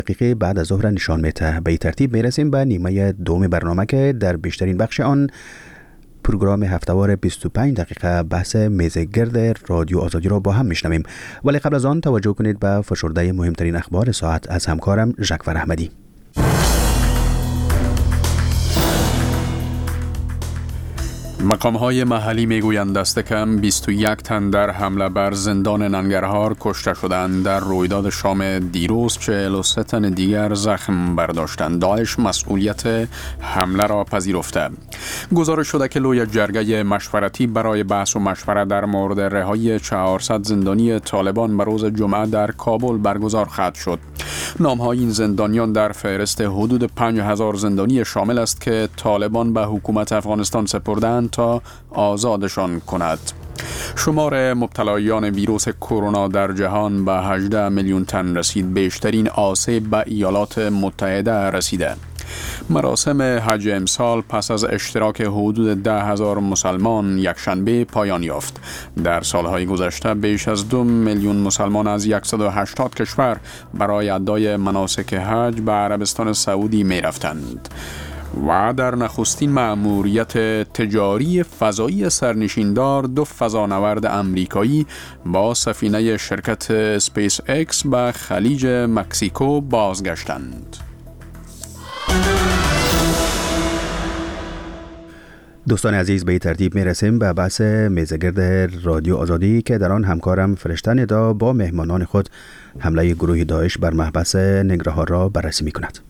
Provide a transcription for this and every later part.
دقیقه بعد از ظهر نشان میده. به این ترتیب میرسیم به نیمه دوم برنامه که در بیشترین بخش آن پروگرام هفتهوار 25 دقیقه بحث میزگرد رادیو آزادی را با هم میشنویم. ولی قبل از آن توجه کنید به فشرده مهمترین اخبار ساعت از همکارم ژکفر احمدی. مقام‌های محلی میگویند دست کم 21 تن در حمله بر زندان ننگرهار کشته شدند. در رویداد شام دیروز 43 تن دیگر زخم برداشتند. داعش مسئولیت حمله را پذیرفته. گزارش شده که لوی جرگه مشورتی برای بحث و مشورت در مورد رهایی 400 زندانی طالبان به روز جمعه در کابل برگزار خواهد شد. نام‌های این زندانیان در فهرست حدود 5000 زندانی شامل است که طالبان به حکومت افغانستان سپردند تا آزادشان کند. شمار مبتلایان ویروس کرونا در جهان به 18 میلیون تن رسید. بیشترین آسیب به ایالات متحده رسیده. مراسم حج امسال پس از اشتراک حدود 10,000 مسلمان یکشنبه پایان یافت. در سالهای گذشته بیش از 2 میلیون مسلمان از 180 کشور برای ادای مناسک حج به عربستان سعودی می رفتند. و در نخستین مأموریت تجاری فضایی سرنشیندار 2 فضانورد امریکایی با سفینه شرکت اسپیس اکس به خلیج مکزیکو بازگشتند. دوستان عزیز، به این ترتیب میرسیم به بحث میزگرد رادیو آزادی که در آن همکارم فرشته ندا با مهمانان خود حمله گروه داعش بر محبس ننگرهار را بررسی می کند.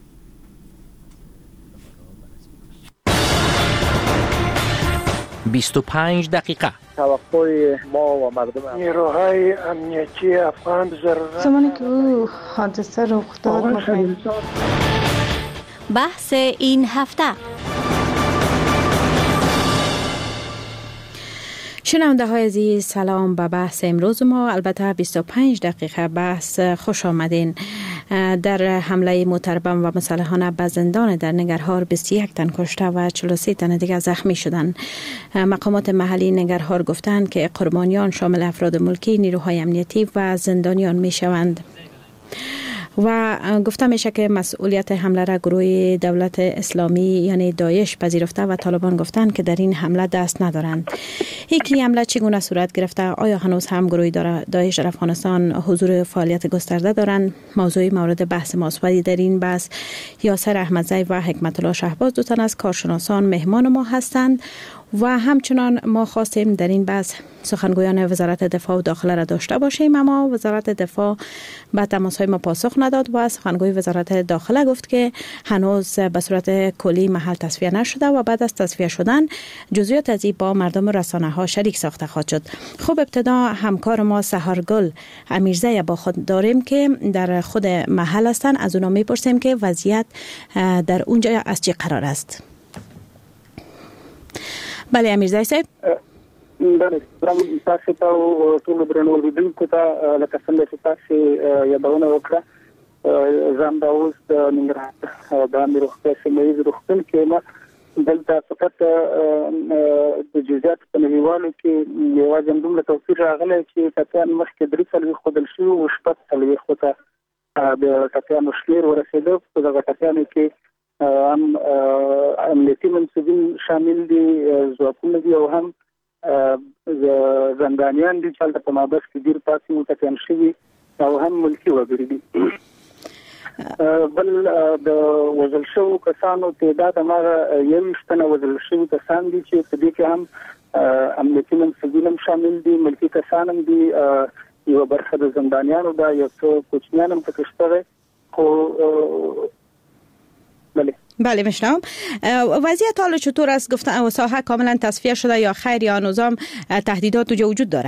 25 دقیقه توقع ما و مردم نیروهای امنیتی افغان ضرورت زمانی که او حادثه رخ داد بحث این هفته. شنونده های عزیز، سلام به بحث امروز ما. البته 25 دقیقه بحث. خوش آمدین. در حمله متربم و مسلحانه به زندان در ننگرهار 21 تن کشته و 43 تن دیگر زخمی شدند. مقامات محلی ننگرهار گفتند که قربانیان شامل افراد ملکی، نیروهای امنیتی و زندانیان می شوند. و گفته میشه که مسئولیت حمله را گروه دولت اسلامی یعنی داعش پذیرفته و طالبان گفتند که در این حمله دست ندارند. یکی حمله چگونه صورت گرفته؟ آیا هنوز هم گروه داعش در افغانستان حضور فعالیت گسترده دارند؟ موضوع مورد بحث ماست. در این بحث یاسر احمدزی و حکمت الله شهباز دو تن از کارشناسان مهمان ما هستند و همچنان ما خواستیم در این بحث سخنگویان وزارت دفاع و داخله را داشته باشیم، اما وزارت دفاع به تماس‌های ما پاسخ نداد و سخنگوی وزارت داخله گفت که هنوز به صورت کلی محل تصفیه نشده و بعد از تصفیه شدن جزئیات از این با مردم رسانه‌ها شریک ساخته خواهد شد. خب ابتدا همکار ما سحرگل امیرزی با خود داریم که در خود محل هستن. از اونا میپرسیم که وضعیت در اونجا از چه قرار است. بله امیرزی صاحب. بله، تاسو ته او ټول درنو لیدونکو ته لکه څنګه چې تاسو یادونه وکړه ځان دا اوس د ننګرهار د امیر روغتیا سیمه ییز روغتون کې ما دلته فقط د جزئیات په نړیوالو کې یوازې دومره توپیر راغلی چې کتان مخکې 3 سلوي خودل شو او شپږ سلوي خوته د کتانو شمیر ورسېده. په دغه کتانو کې هم امنیتي منصبین شامل دي، ځواکونه دي او هم زندانیان دي چې په مابس کې ډیر پاتې متکن شوي او هم ملکی وګړي دي. بل د وزل شو کسانو تعداد هغه 21 تنه وزل شو کسان دي چې په دې کې هم امنیتي منصبین هم شامل دي، ملکی کسان هم دي، یو برخه د زندانیانو دا یو څو کوچنیان هم پکې شته. خو بله میشنم. وضعیت حالا چطور است؟ گفتن ساحه کاملا تصفیه شده یا خیر یا نظام تهدیدات وجود داره؟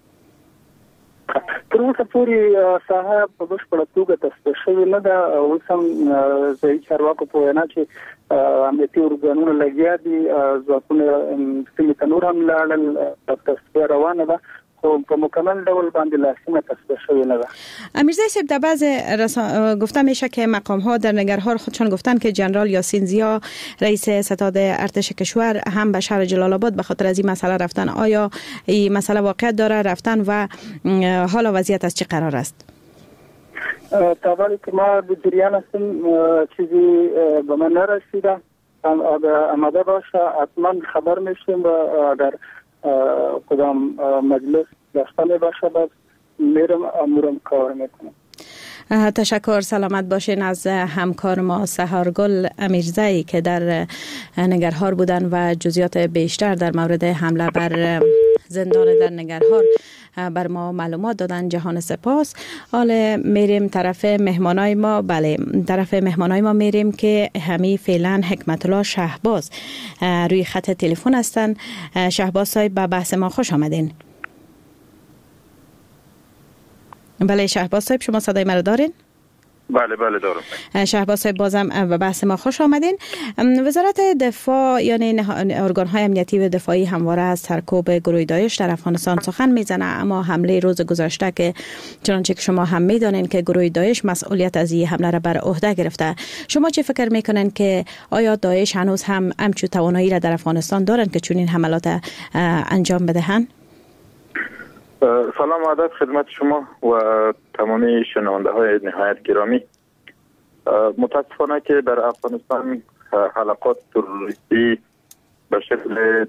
تر اوسه پورې ساحه په بشپړه توګه تصفیه شوې نه ده. اوس هم ځایي چارواکو په وینا چې امنیتي ارګانونه لګیا دي، ځواکونه سیمې ته نور هم لاړل، تصفیه روانه ده. په مکمل ډول باندې لازمه تصفیه شوی نه ده. امیرزی صاحب، در بعض گفته میشه که مقام ها در ننگرهار خودشان گفتن که جنرال یاسین زیا رئیس ستاد ارتش کشور هم به شهر جلال آباد به خاطر از این مسئله رفتن. آیا این مسئله واقعیت داره رفتن و حالا وضعیت از چه قرار است؟ تا ولی که ما به جریان هستیم، چیزی به من نرسیده. آماده باشه حتما خبر میشیم و در کدام مجلس داشتنی باشه باز میرم امورم کار میکنم. تشکر. سلامت باشین از همکار ما سحارگل امیرزایی که در ننگرهار بودن و جزئیات بیشتر در مورد حمله بر زندان در ننگرهار بر ما معلومات دادن. جهان سپاس. حالا میریم طرف مهمانای ما. بله، طرف مهمانای ما میریم که همی فعلا حکمت الله شهباز روی خط تلفن هستن. شهباز صاحب به بحث ما خوش آمدین. بله شهباز صاحب، شما صدای مرا دارین؟ بله دارم. شهباز صاحب بازم به بحث ما خوش آمدین. وزارت دفاع یعنی ارگان‌های امنیتی و دفاعی همواره از سرکوب گروه داعش در افغانستان سخن میزنه، اما حمله روز گذشته که چنانچه که شما هم میدانین که گروه داعش مسئولیت از این حمله را بر عهده گرفته، شما چه فکر میکنین که آیا داعش هنوز هم همچون توانایی را در افغانستان دارن که چنین حملات انجام بدهند؟ سلام و ادب خدمت شما و تمامی شنونده های نهایت گرامی. متاسفانه که در افغانستان حلقات تروریستی به شکل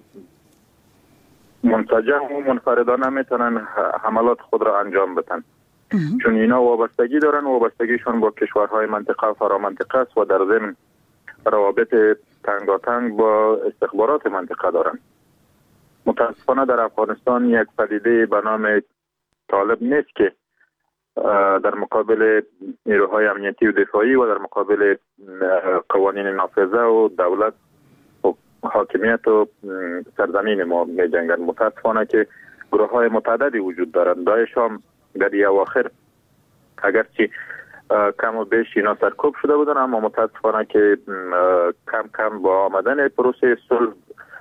منسجم و منفردانه میتونن حملات خود را انجام بدن، چون اینا وابستگی دارن. وابستگیشون با کشورهای منطقه و فرامنطقه است و در ضمن روابط تنگاتنگ با استخبارات منطقه دارن. متاسفانه در افغانستان یک پدیده به نام طالب نیست که در مقابل نیروهای امنیتی و دفاعی و در مقابل قوانین نافذه و دولت و حاکمیت و سرزمین ما می جنگن. متاسفانه که گروه های متعددی وجود دارند. داعش هم در اواخر اگرچه کم و بیش اینا سرکوب شده بودن، اما متاسفانه که کم کم با آمدن پروسه صلح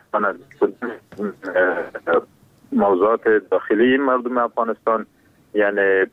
موضوعات داخلی مردم افغانستان، یعنی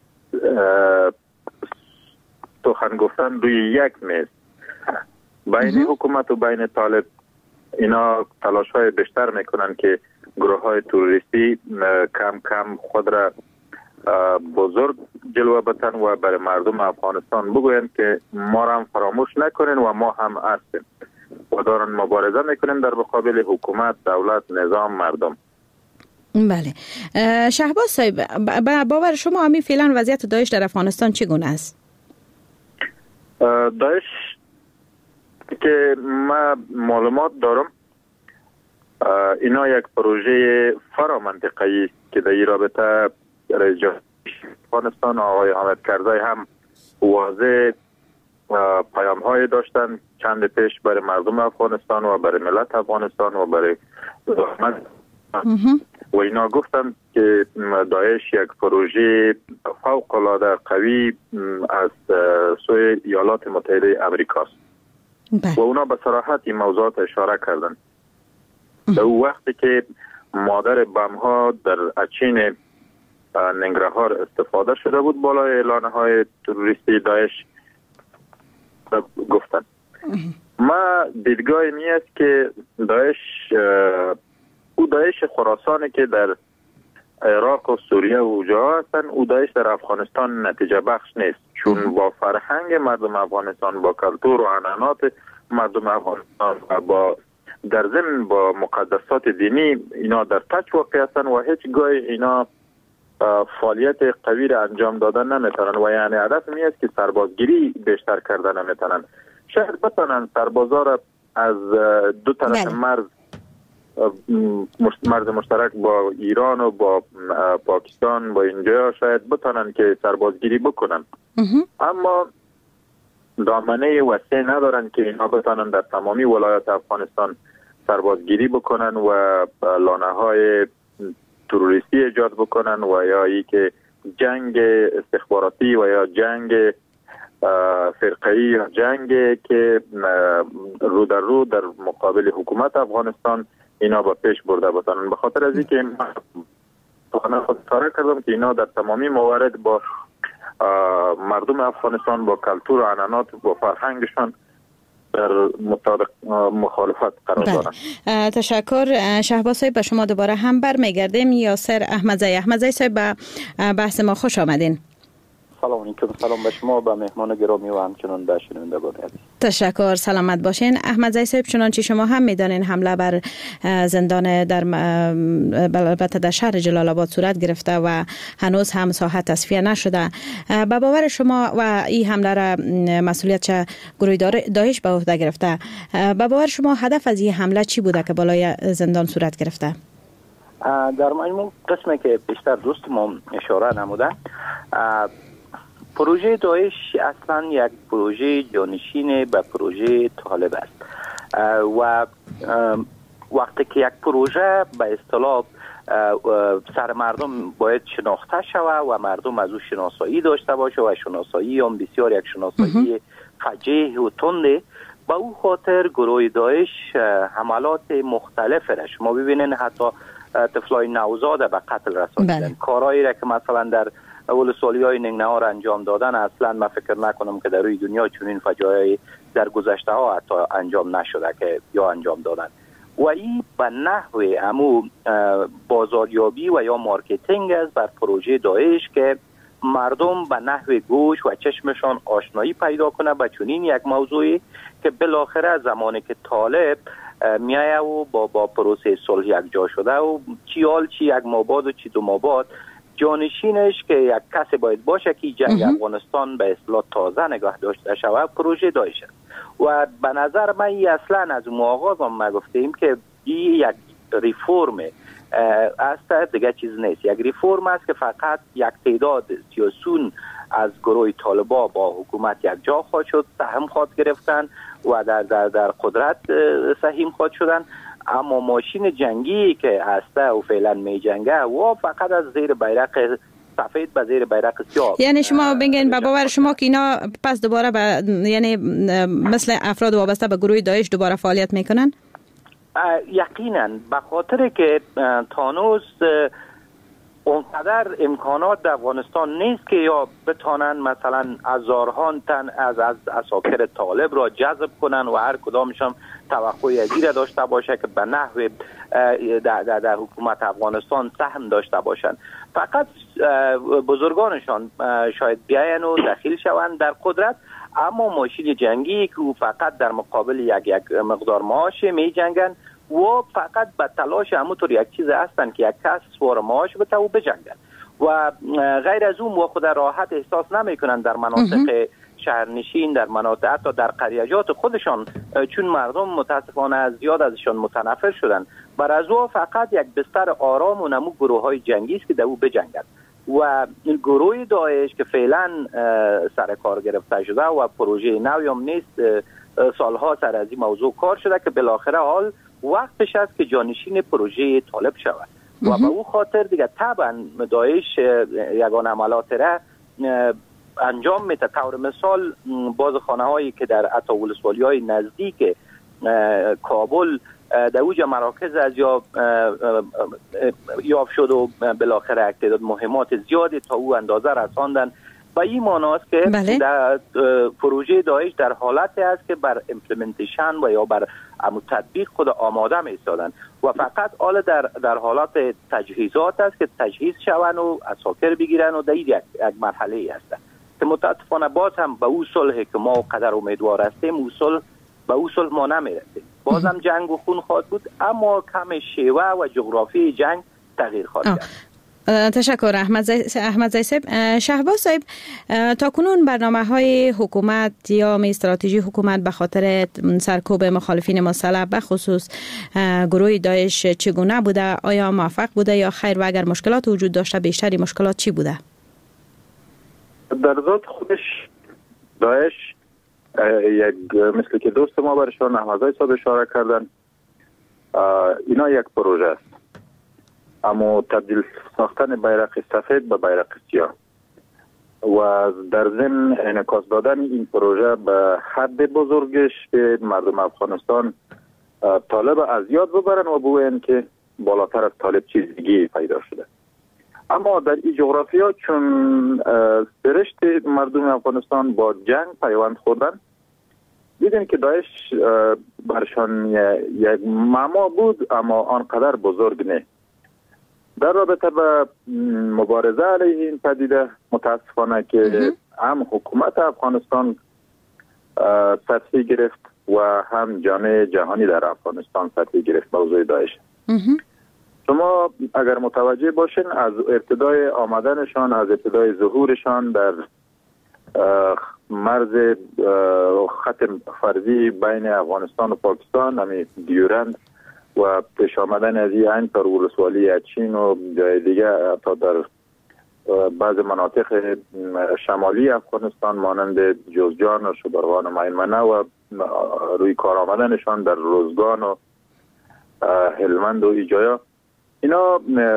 سخن گفتن روی یک میز بین حکومت و بین طالب، اینا تلاش های بیشتر میکنن که گروه های تروریستی کم کم خود را بزرگ جلوه بتن و برای مردم افغانستان بگوین که ما را هم فراموش نکنین و ما هم هستیم و دارن مبارزه میکنیم در مقابل حکومت، دولت، نظام، مردم. بله شهباز صاحب، باور شما همین فعلا وضعیت داعش در افغانستان چگونه است؟ داعش که ما معلومات دارم اینا یک پروژه فرامنطقه‌ای است که در این رابطه رئیس جمهور افغانستان آقای حامد کرزی هم واضح پیام های داشتن چند پیش برای مردم افغانستان و برای ملت افغانستان و برای دشمن و اینا گفتن که داعش یک پروژه فوق العاده قوی از سوی ایالات متحده امریکاست و اونا به صراحت این موضوعات اشاره کردن. در او وقتی که مادر بم ها در اچین ننگرهار استفاده شده بود بالای اعلانه های تروریستی داعش گفتن. ما دیدگاه می است که داعش او داعش خراسانی که در عراق و سوریه و اونجا هستن، او داعش در افغانستان نتیجه بخش نیست، چون با فرهنگ مردم افغانستان، با کلتور و عنعنات مردم افغانستان و با در ضمن با مقدسات دینی اینا در تچ واقع هستن و هیچگاه اینا فعالیت قوی را انجام دادن نمیتونن و یعنی هدف می است که سربازگیری بیشتر کردن نمیتونن. شاید بتونن سربازا را از دو طرف مرز مشترک با ایران و با پاکستان با اینجا شاید بتونن که سربازگیری بکنن، اما دامنه وسیع ندارن که اینا بتونن در تمامی ولایات افغانستان سربازگیری بکنن و لانه های تروریستی ایجاد بکنن و یا ای که جنگ استخباراتی و یا جنگ فرقه‌ای یا جنگ که رو در مقابل حکومت افغانستان اینا با پیش برده بتانن. به خاطر از اینکه من خود اشاره کردم که اینا در تمامی موارد با مردم افغانستان با کلتور و عنعنات و فرهنگشان در مخالفت قرار دارند. تشکر شهباز صاحب. به شما دوباره هم برمیگردیم. یاسر احمدزی صاحب به بحث ما خوش آمدین. سلام علیکم. سلام به شما، به مهمان گرامی و همچنان به شنوندگان عزیز. تشکر، سلامت باشین. احمد زی صاحب، چنانچه شما هم میدانین حمله بر زندان در البته در شهر جلال آباد صورت گرفته و هنوز هم ساحه تصفیه نشده. به باور شما و این حمله را مسئولیت گروه داعش به عهده گرفته، به باور شما هدف از این حمله چی بوده که بالای زندان صورت گرفته؟ در مجموع قسمی که بیشتر دوست ما اشاره نمودن، پروژه داعش اصلا یک پروژه جانشین به پروژه طالب است و وقتی که یک پروژه به اصطلاح سر مردم باید شناخته شود و مردم از او شناسایی داشته باشه و شناسایی هم بسیار یک شناسایی فجیح و تنده، با او خاطر گروه داعش حملات مختلف را شما ببینین، حتی طفلای نوزاد به قتل رساندن. کارهایی را که مثلا در ولسوالی‌های ننگنهار انجام دادن، اصلا من فکر نکنم که در روی دنیا چنین فجایعی در گذشته ها حتی انجام نشده که یا انجام دادن. و این به نحو امو بازاریابی و یا مارکتینگ است بر پروژه داعش که مردم به نحو گوش و چشمشان آشنایی پیدا کنه به چنین یک موضوعی که بالاخره زمانی که طالب میایه و با پروسه صلح یک جا شده و چی حال چی یک ماباد و چی دو ماباد، جانشینش که یک کسی باید باشه که جنگ افغانستان به اصطلاح تازه نگاه داشته شود پروژه داعش است. و به نظر من اصلا از آغاز ما گفتیم که این یک ریفورم است، دیگه چیز نیست. یک ریفورم است که فقط یک تعداد سیاسیون از گروه طالبا با حکومت یک جا خواهد شد، سهم خواهد گرفتن و در قدرت سهیم خواهد شدن، اما ماشین جنگی که هسته و فعلا می جنگه و فقط از زیر بیرق سفید به زیر بیرق سیاه. یعنی شما بگین به باور شما که اینا پس دوباره یعنی مثل افراد وابسته به گروه داعش دوباره فعالیت میکنن؟ یقینا، به خاطر که تانوز اونقدر امکانات در افغانستان نیست که یا بتانن مثلا هزاران تن از اساکر طالب را جذب کنن و هر کدامشان توقعی ازیر داشته باشه که به نحو در حکومت افغانستان سهم داشته باشند. فقط بزرگانشان شاید بیاین و دخیل شوند در قدرت، اما ماشین جنگی که فقط در مقابل یک مقدار معاش می جنگن و فقط به تلاش همونطور یک چیز هستن که یک کس سوار معاش بده و بجنگن و غیر از اون خود راحت احساس نمی کنن در مناطق شهرنشین، در مناطق حتی در قریجات خودشان، چون مردم متاسفانه زیاد ازشان متنفر شدن. بر از او فقط یک بستر آرام و نمو گروه های جنگی است که در او بجنگن و گروه داعش که فعلا سر کار گرفته شده و پروژه نوی هم نیست، سالها سر از این موضوع کار شده که بالاخره حال وقتش است که جانشین پروژه طالب شود و به او خاطر دیگه طبعا داعش یگان عملات را انجام میده. طور مثال باز خانه هایی که در حتی ولسوالی های نزدیک کابل در اوج مراکز از یافت شد و بالاخره تعداد مهمات زیادی تا او اندازه رساندن. و این معناست که در پروژه داعش در حالتی است که بر امپلیمنتیشن و یا بر تطبیق خود آماده می ایستادن و فقط حال در حالات تجهیزات است که تجهیز شوند و اساکر بگیرن و در یک مرحله ای هستند که متاسفانه باز هم به او صلحی که ما قدر امیدوار هستیم به او صلح ما نمیرسیم. بازم جنگ و خون خواهد بود، اما کم شیوه و جغرافی جنگ تغییر خواهد کرد. تشکر احمد زی صاحب. شهباز صاحب، تا کنون برنامه‌های حکومت یا استراتژی حکومت به خاطر سرکوب مخالفین مسلح به خصوص گروه داعش چگونه بوده؟ آیا موفق بوده یا خیر؟ و اگر مشکلات وجود داشته بیشتری مشکلات چی بوده؟ در ذات خودش داعش مثل که دوست ما برشان احمد زی صاحب اشاره کردن، اینا یک پروژه است، اما تبدیل ساختن بیرق سفید به بیرق سیاه و در ضمن انعکاس دادن این پروژه به حد بزرگش به مردم افغانستان طالب از یاد ببرن و بگوین که بالاتر از طالب چیز دیگه پیدا شده. اما در این جغرافیا چون سرشت مردم افغانستان با جنگ پیوند خوردن، دیدن که داعش برشان یک معما بود اما آنقدر بزرگ نه در رابطه با مبارزه علیه این پدیده متاسفانه که هم حکومت افغانستان سطحی گرفت و هم جامعه جهانی در افغانستان سطحی گرفت موضوع داعش. شما اگر متوجه باشین از ابتدای آمدنشان، از ابتدای ظهورشان در مرز خط فرضی بین افغانستان و پاکستان، همین دیورند و پیش آمدن از این تا ولسوالی اچین و جای دیگه تا در بعض مناطق شمالی افغانستان مانند جوزجان و شبرغان و میمنه و روی کار آمدنشان در روزگان و هلمند و ایجایا، اینا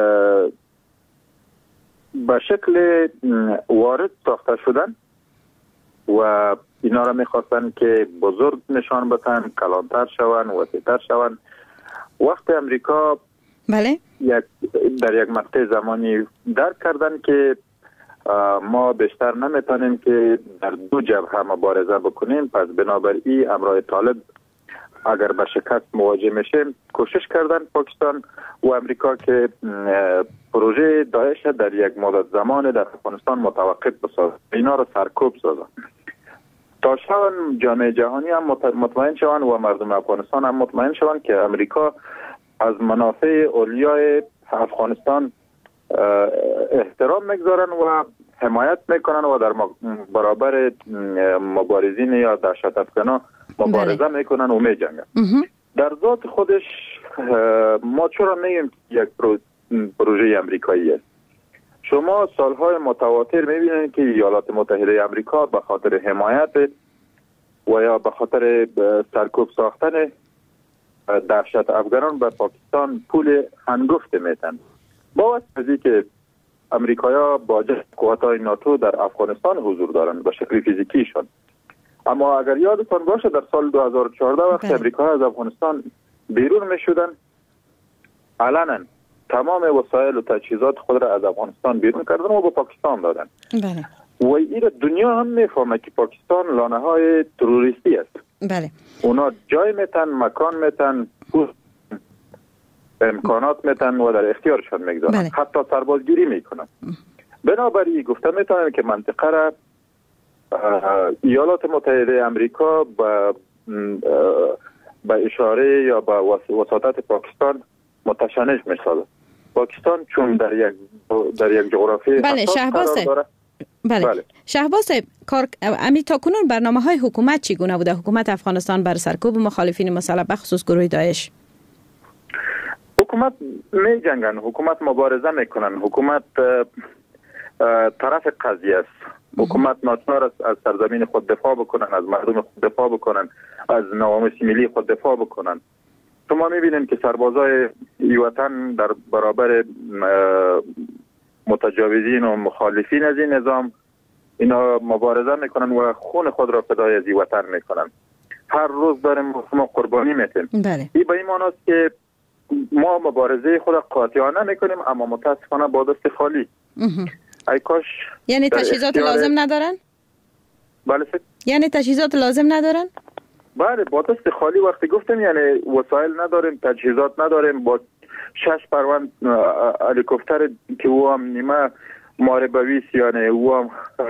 به شکل وارد ساخته شدن و اینا را میخواستن که بزرگ نشان بدن، کلانتر شوند، وسیع‌تر شوند. وقت امریکا بله در یک مقطع زمانی درک کردن که ما بیشتر نمیتونیم که در دو جبهه مبارزه بکنیم، پس بنابراین امرای طالب اگر به شکست مواجه میشیم کوشش کردن پاکستان و امریکا که پروژه داعش در یک مدت زمان در افغانستان متوقف بسازن، اینا را سرکوب سازن تا شون جامعه جهانی هم مطمئن شوند و مردم افغانستان هم مطمئن شوند که امریکا از منافع اولیای افغانستان احترام میگذارن و حمایت میکنن و در برابر مبارزین یا دهشت افکنان مبارزه میکنن و میجنگن. در ذات خودش ما چرا میگیم یک پروژه امریکایی است؟ شما سالهای متواتر میبینید که ایالات متحده امریکا به خاطر حمایت و یا به خاطر سرکوب ساختن دهشت افغانان به پاکستان پول هنگفت میتن. با وجه که امریکایا با قوت‌های ناتو در افغانستان حضور دارند به شکل فیزیکیشان، اما اگر یادتان باشه در سال 2014 وقتی امریکا از افغانستان بیرون میشدن، علنا تمام وسایل و تجهیزات خود را از افغانستان بیرون کردن و به پاکستان دادن. بله. و این دنیا هم میفهمه که پاکستان لانه های تروریستی است. بله. اونا جای میتن، مکان میتن، امکانات میتن و در اختیارشان میگذارن. بله. حتی سربازگیری میکنن. بنابراین گفته میتونم که منطقه را ایالات متحده امریکا به اشاره یا به وساطت پاکستان متشنج میسازه. پاکستان چون در یک جغرافی شهباز داره. بله. شهباز امی تا کنون برنامه‌های حکومت چگونه بوده؟ حکومت افغانستان بر سرکوب مخالفین مسلح به خصوص گروه داعش. حکومت می جنگن، حکومت مبارزه میکنن، حکومت طرف قضیه است. حکومت ناچار است از سرزمین خود دفاع بکنن، از مردم خود دفاع بکنن، از نوامیس ملی خود دفاع بکنن. شما میبینید که سربازای وطن در برابر متجاوزین و مخالفین از این نظام اینا مبارزه میکنن و خون خود را فدای از وطن میکنن. هر روز داریم ما قربانی میتیم. بله. این به این معنی است که ما مبارزه خود قاطعانه میکنیم اما متاسفانه با دست خالی. ای کاش یعنی تجهیزات لازم ندارن؟ بله. یعنی تجهیزات لازم ندارن؟ بله، با دست خالی وقتی گفتم یعنی وسایل نداریم، تجهیزات نداریم، با 6 پرواز هلیکوپتر که او هم نیمه ماربویس، یعنی او هم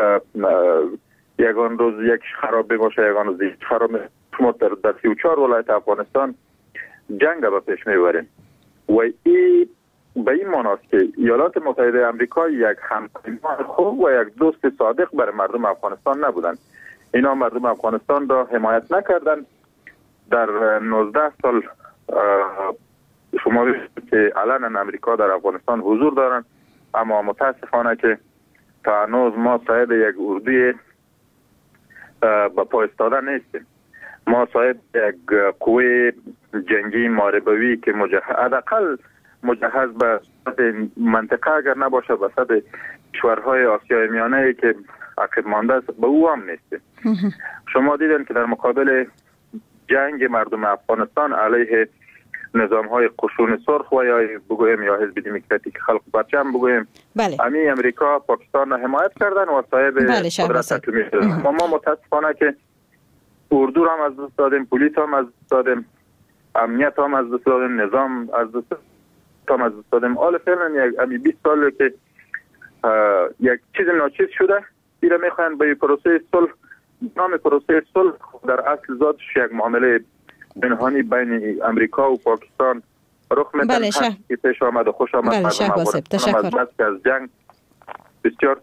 یگان روز یک خراب باشه یگان روز خراب. شما در 34 ولایت افغانستان جنگ به پیش میبریم و این به این معنی است که ایالات متحده امریکا یک همپیمان خوب و یک دوست صادق برای مردم افغانستان نبودند. اینا مردم افغانستان را حمایت نکردن. در 19 سال شما ببینید که علنا امریکا در افغانستان حضور دارن، اما متاسفانه که تا هنوز ما صاحب یک اردوی با پا ایستاده نیستیم. ما صاحب یک قوه جنگی ماربوی که حداقل مجهز به منطقه اگر نباشه به سطح کشورهای آسیای میانه که عقب مانده است به او هم نیستیم. شما دیدن که در مقابل جنگ مردم افغانستان علیه نظام های قشون سرخ و یا بگویم یا حزب دموکراتیک خلق پرچم بگویم، بله. امی امریکا پاکستان را حمایت کردن و صاحب قدرت اتمی شدن. ما متاسفانه که اردو را هم از دست دادیم، پلیس هم از دست دادیم، امنیت هم از دست دادیم، نظام از دست تا از دادیم. حالا فعلا یک 20 سال که یک چیز ناچیز شده، ایره میخواین به پروسه صلح، نام پروسه صلح در اصل ذاتش یک معامله پنهانی بین امریکا و پاکستان رخ میده. بله که پیش آمد و خوش آمد. بله شهباز، تشکر. از جنگ بسیار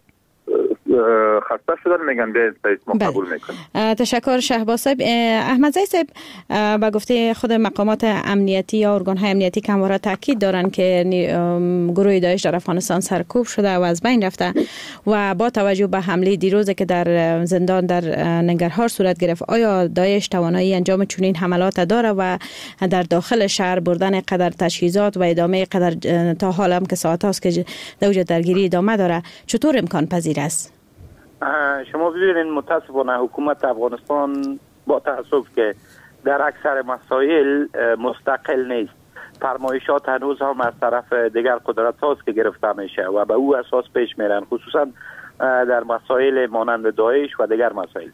خسته شدن، میگن بیاید ما قبول میکنیم. تشکر شهباز صاحب. احمد زی صاحب با گفته خود مقامات امنیتی یا ارگان‌های امنیتی که همواره تاکید دارن که گروه داعش در افغانستان سرکوب شده و از بین رفته و با توجه به حمله دیروزی که در زندان در ننگرهار صورت گرفت، آیا داعش توانایی انجام چنین حملات داره و در داخل شهر بردن قدر تجهیزات و ادامه قدر تا حال هم که ساعت هاست که دوجه درگیری ادامه داره چطور امکان پذیر است؟ شما ببینید متاسفانه حکومت افغانستان با تأسف که در اکثر مسائل مستقل نیست. فرمایشات هنوز هم از طرف دیگر قدرت هاست که گرفته میشه و به او اساس پیش میرن، خصوصا در مسائل مانند داعش و دیگر مسائل.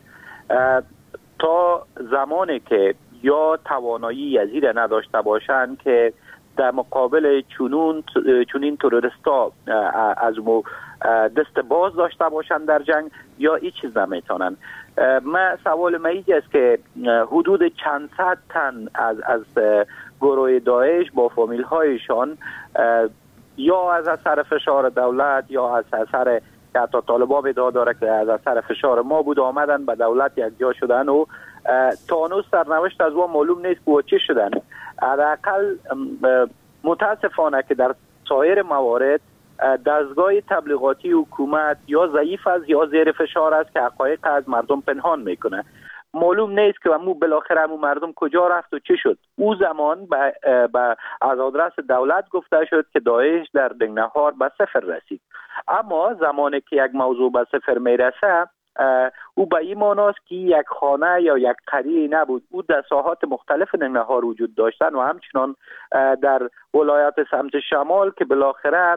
تا زمانی که یا توانایی یزیر نداشته باشند که در مقابل چنین تروریستا از دست باز داشته باشند در جنگ، یا هیچ چیز نمیتونن. سوال من اینجا است که حدود چند صد تن از گروه داعش با فامیل هایشان یا از اثر فشار دولت یا از اثر که حتی طالبان ادعا داره که از اثر فشار ما بود آمدن به دولت یک جا شدن و تا هنوز سرنوشت از اون معلوم نیست که چی شدن. حداقل متاسفانه که در سایر موارد دستگاه تبلیغاتی حکومت یا ضعیف است یا زیر فشار است که حقایق از مردم پنهان میکنه. معلوم نیست که بالاخره مردم کجا رفت و چی شد. او زمان از آدرس دولت گفته شد که داعش در ننگرهار به صفر رسید، اما زمانی که یک موضوع به صفر میرسه او به این معناست که یک خانه یا یک قریه نبود. او در ساحات مختلف ننگرهار وجود داشتن و همچنان در ولایات سمت شمال که بالاخره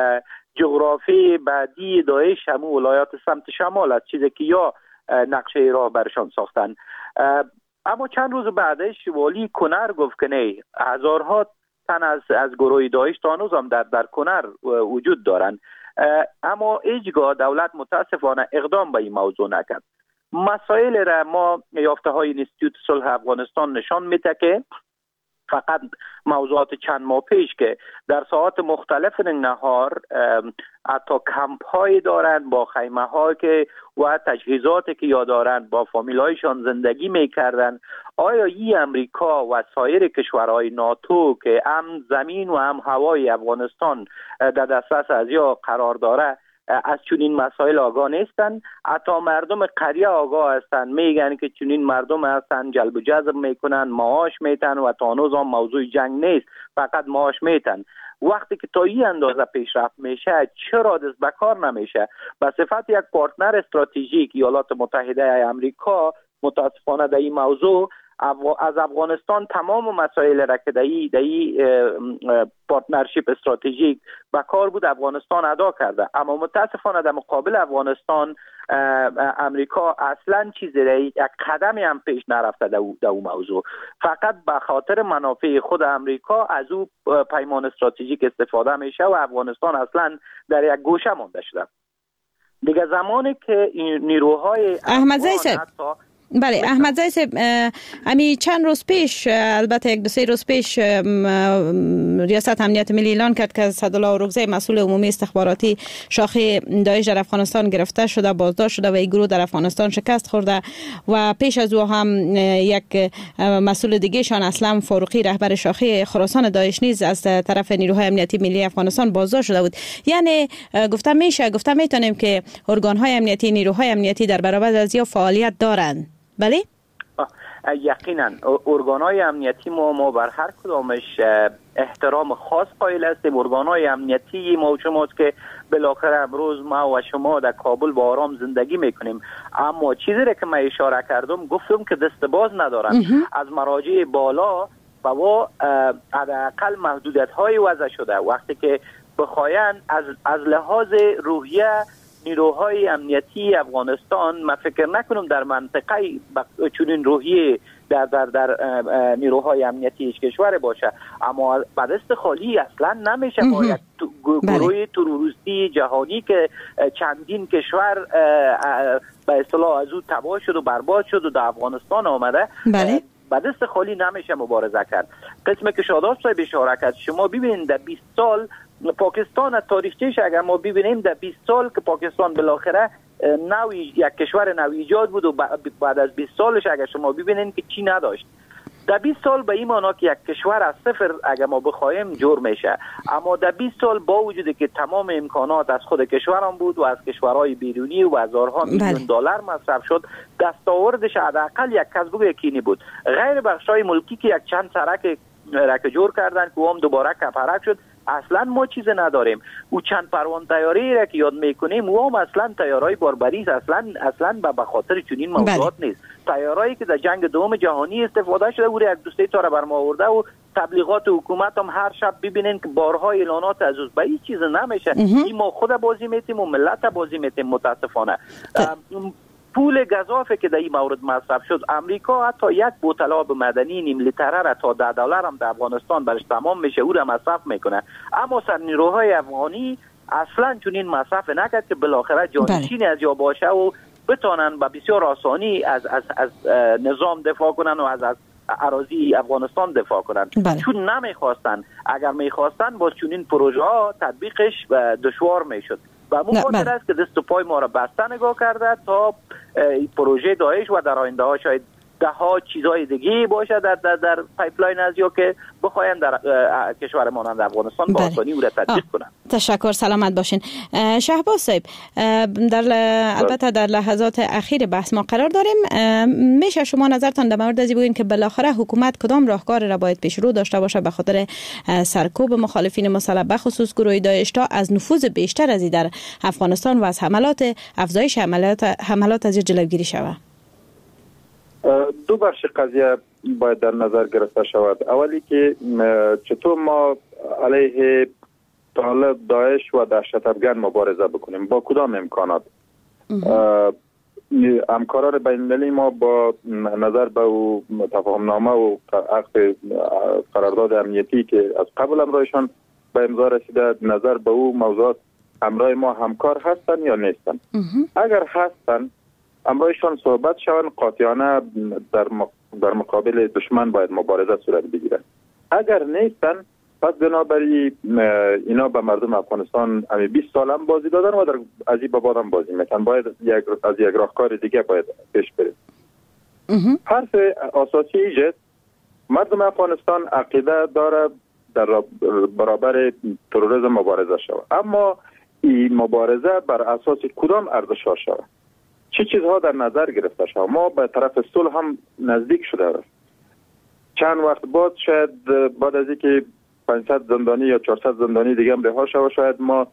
جغرافی بعدی داعش هم ولایات سمت شمال است، چیزی که یا نقشه راه برشان ساختن. اما چند روز بعدش والی کنر گفت که نه، هزارها تن از گروه داعش تا هنوز هم در کنر وجود دارند، اما هیچگاه دولت متاسفانه اقدام به این موضوع نکرد. مسائل را ما یافته های اینستیتوت صلح افغانستان نشان میده که فقط موضوعات چند ماه پیش که در ساعات مختلف ننگرهار حتی کمپ های دارند با خیمه های که و تجهیزاتی که یا دارند با فامیل هایشان زندگی میکردند. آیا این امریکا و سایر کشورهای ناتو که هم زمین و هم هوای افغانستان در دسترس از یا قرار داره از چنین مسائل آگاه نیستند؟ حتی مردم قریه آگاه هستند، میگن که چنین مردم هستند جلب و جذب میکنن، معاش میتن و تا هنوز هم موضوع جنگ نیست، فقط معاش میتن. وقتی که تا این اندازه پیشرفت میشه چرا دست به کار نمیشه؟ به صفت یک پارتنر استراتژیک ایالات متحده آمریکا متاسفانه در این موضوع از افغانستان تمام مسائل را که در این پارتنرشیپ استراتژیک به کار بود افغانستان ادا کرده، اما متاسفانه در مقابل افغانستان امریکا اصلا چیزی را یک قدمی هم پیش نرفته در اون موضوع. فقط به خاطر منافع خود امریکا از او پیمان استراتژیک استفاده میشه و افغانستان اصلا در یک گوشه مانده شده. دیگه زمانی که نیروهای احمد زی صاحب، بله احمد زی صاحب، امی چند روز پیش، البته یک دو سه روز پیش، ریاست امنیت ملی اعلان کرد که اسدالله اورکزی مسئول عمومی استخباراتی شاخه داعش در افغانستان گرفته شده، بازداشت شده و این گروه در افغانستان شکست خورده و پیش از او هم یک مسئول دیگه شان اسلم فاروقی رهبر شاخه خراسان داعش نیز از طرف نیروهای امنیتی ملی افغانستان بازداشت شده بود. یعنی گفتم میتونیم که ارگان‌های امنیتی، نیروهای امنیتی در برابر از یا فعالیت دارند. بله؟ یقینا ارگان‌های امنیتی ما بر هر کدامش احترام خاص قائل هستیم. ارگان‌های امنیتی ما که بالاخره امروز ما و شما در کابل با آرام زندگی میکنیم، اما چیزی را که من اشاره کردم گفتم که دست باز ندارن از مراجع بالا و حداقل محدودیت‌های وضع شده. وقتی که بخواین از لحاظ روحیه نیروهای امنیتی افغانستان من فکر نکنم در منطقه چنین روحیه در نیروهای امنیتی هیچ کشور باشه، اما به دست خالی اصلا نمیشه با یک گروه تروریستی جهانی که چندین کشور به اصطلاح از او تباه شد و برباد شد و در افغانستان آمده، به دست خالی نمیشه مبارزه کرد. قسمی که شاداب صاحب اشاره کرد، شما ببینید در 20 سال پاکستان تاریخچه‌اش اگر ما ببینیم در 20 سال که پاکستان بالاخره یک کشور نو ایجاد بود و بعد از 20 سالش اگر شما ببینید که چی نداشت. در 20 سال به این معنا که یک کشور از صفر اگر ما بخوایم جور میشه، اما در 20 سال با وجودی که تمام امکانات از خود کشورم بود و از کشورهای بیرونی و هزارها میلیون دلار مصرف شد، دستاوردش حداقل یک کسب یقینی بود. غیر بخشای ملکی که یک چند سرک رک جور کردن که هم دوباره کپرک شد، اصلا ما چیز نداریم. او چند پروان تیاری را که یاد میکنیم او هم اصلا تیارای باربری اصلا به خاطر چنین موضوعات نیست. تیارایی که در جنگ دوم جهانی استفاده شده بود یک دوسته تا را برما آورده و تبلیغات حکومت هم هر شب ببینین که بارها اعلانات از به هیچ چیز نمیشه. این ما خود بازی میتیم و ملت بازی میتیم. متاسفانه پول گزافه که در این مورد مصرف شد، امریکا حتی یک بوتل آب مدنی نیم لیتره را تا $10 هم در افغانستان برش تمام میشه او را مصرف میکنه، اما سر نیروهای افغانی اصلا چنین مصرف نکرد که بالاخره جانشین از جا باشه و بتونن با بسیار آسانی از نظام دفاع کنن و از اراضی افغانستان دفاع کنن. چون نمیخواستن، اگر میخواستن باز چنین پروژه ها تطبیقش دشوار میشد و همون خاطر است که دست و پای ما را بسته نگاه کرده تا پروژه داعش و در آینده ها شاید ده ها چیزهای دیگه باشه در پایپلاین از یا که بخواین در کشور مانند افغانستان با آسانی او را تطبیق کنن. تشکر، سلامت باشین. شهباز صاحب، البته در لحظات اخیر بحث ما قرار داریم، میشه شما نظرتان در مورد ازی بگین که بالاخره حکومت کدام راهکار را باید پیش رو داشته باشه به خاطر سرکوب مخالفین مسلح به خصوص گروه داعش تا از نفوذ بیشتر از در افغانستان و از افزایش حملات از جلوگیری شود؟ دو بخش قضیه باید در نظر گرفته شود. اولی که چطور ما علیه طالب، داعش و دهشت افغان مبارزه بکنیم، با کدام امکانات. همکاران بین المللی ما با نظر به تفاهم نامه و عقد قرارداد امنیتی که از قبل امرایشان به امضا رسیده، نظر به او موضوعات همراه ما همکار هستن یا نیستن. اگر هستن امرایشان صحبت شوند، قاطعانه در مقابل دشمن باید مبارزه صورت بگیره. اگر نیستن پس بنابراین اینا به مردم افغانستان 20 سال هم بازی دادن و از این به بعد هم بازی میکنن. باید از یک راهکار دیگه باید پیش بریم. حرف اساسی ایجاد مردم افغانستان عقیده داره در برابر تروریسم مبارزه شود، اما این مبارزه بر اساس کدام ارزش‌ها شود، چه چیزها در نظر گرفته شود. ما به طرف صلح هم نزدیک شده است. چند وقت بعد شاید بعد از اینکه 500 زندانی یا 400 زندانی دیگه هم رها شود، شاید ما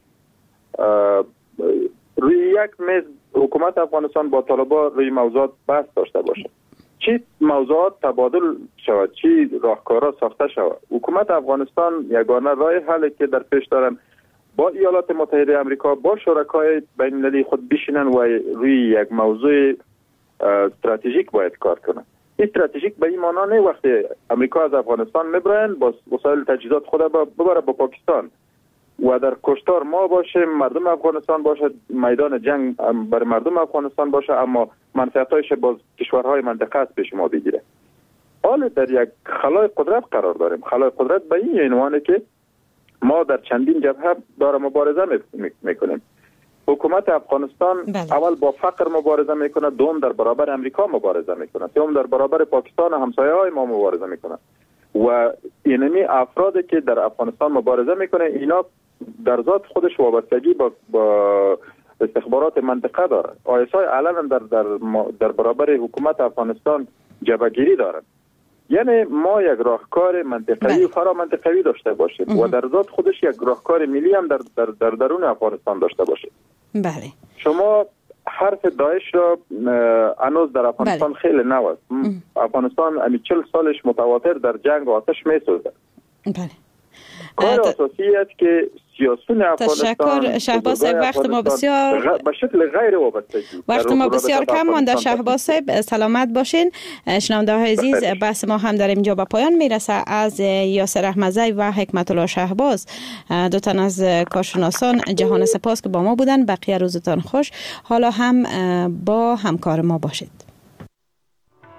روی یک میز حکومت افغانستان با طالبان روی موضوعات بحث داشته باشه، چی موضوعات تبادل شود، چی راهکارها ساخته شود. حکومت افغانستان یگانه راه حلی که در پیش دارن با ایالات متحده آمریکا، با شرکای بین المللی خود بشینن و روی یک موضوع استراتژیک باید کار کنن. استراتژیک به این معنا نه وقتی آمریکا از افغانستان میبرن با وسایل تجهیزات خود ببره با پاکستان و در کشتار ما باشه، مردم افغانستان باشه، میدان جنگ بر مردم افغانستان باشه، اما منفعتایش با کشورهای منطقه است پیش ما بگیره. حالا در یک خلای قدرت قرار داریم. خلای قدرت به این عنوانه که ما در چندین جبهه داره مبارزه میکنیم. حکومت افغانستان اول با فقر مبارزه میکنه، دوم در برابر امریکا مبارزه میکنه، سوم در برابر پاکستان و همسایه‌های ما مبارزه میکنه. و اینمی افرادی که در افغانستان مبارزه میکنه اینا در ذات خودش وابستگی با استخبارات منطقه داره. آیسای علنا در برابر حکومت افغانستان جبهه‌گیری دارن. یعنی ما یک راهکار منطقه‌ای و فرامنطقه‌ای داشته باشیم و در ذات خودش یک راهکار ملی هم در درون افغانستان داشته باشیم. بله. شما حرف داعش را هنوز در افغانستان خیلی نو است. افغانستان 40 سالش متواتر در جنگ و آتش می‌سوزه. بله. کار اساسی است که سیاسون افغانستان. تشکر شهباز صاحب، وقت ما بسیار به شکل غیر وابسته وقت ما بسیار کم مانده. شهباز صاحب سلامت باشین. شنونده های عزیز، بحث ما هم در اینجا به پایان میرسه. از یاسر احمدزی و حکمت الله شهباز، دو تن از کارشناسان جهان سپاس که با ما بودن. بقیه روزتان خوش. حالا هم با همکار ما باشید.